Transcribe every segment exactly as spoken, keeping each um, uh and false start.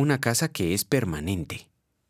una casa que es permanente.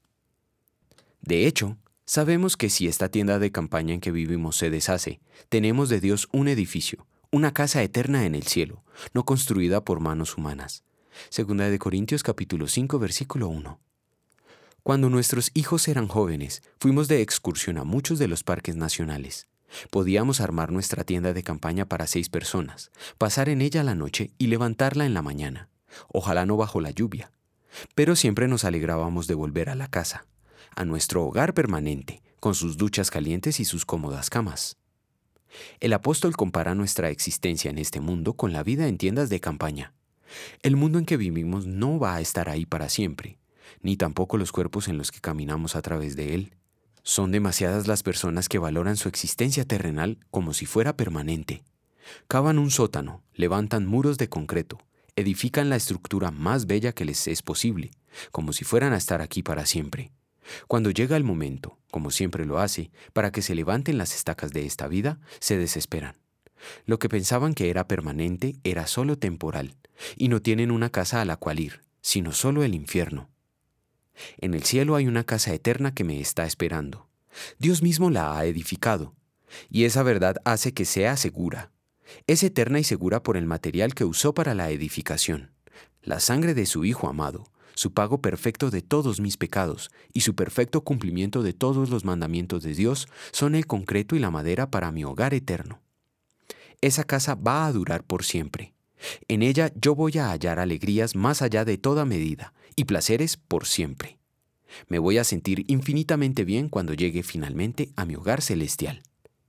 De hecho, sabemos que si esta tienda de campaña en que vivimos se deshace, tenemos de Dios un edificio, una casa eterna en el cielo, no construida por manos humanas. Segunda de Corintios capítulo cinco, versículo uno. Cuando nuestros hijos eran jóvenes, fuimos de excursión a muchos de los parques nacionales. Podíamos armar nuestra tienda de campaña para seis personas, pasar en ella la noche y levantarla en la mañana, ojalá no bajo la lluvia. Pero siempre nos alegrábamos de volver a la casa, a nuestro hogar permanente, con sus duchas calientes y sus cómodas camas. El apóstol compara nuestra existencia en este mundo con la vida en tiendas de campaña. El mundo en que vivimos no va a estar ahí para siempre, ni tampoco los cuerpos en los que caminamos a través de él. Son demasiadas las personas que valoran su existencia terrenal como si fuera permanente. Cavan un sótano, levantan muros de concreto, edifican la estructura más bella que les es posible, como si fueran a estar aquí para siempre. Cuando llega el momento, como siempre lo hace, para que se levanten las estacas de esta vida, se desesperan. Lo que pensaban que era permanente era solo temporal, y no tienen una casa a la cual ir, sino solo el infierno. En el cielo hay una casa eterna que me está esperando. Dios mismo la ha edificado, y esa verdad hace que sea segura. Es eterna y segura por el material que usó para la edificación, la sangre de su Hijo amado, su pago perfecto de todos mis pecados y su perfecto cumplimiento de todos los mandamientos de Dios son el concreto y la madera para mi hogar eterno. Esa casa va a durar por siempre. En ella yo voy a hallar alegrías más allá de toda medida y placeres por siempre. Me voy a sentir infinitamente bien cuando llegue finalmente a mi hogar celestial.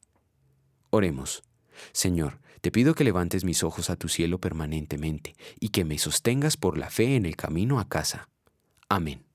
Oremos. Señor, te pido que levantes mis ojos a tu cielo permanentemente y que me sostengas por la fe en el camino a casa. Amén.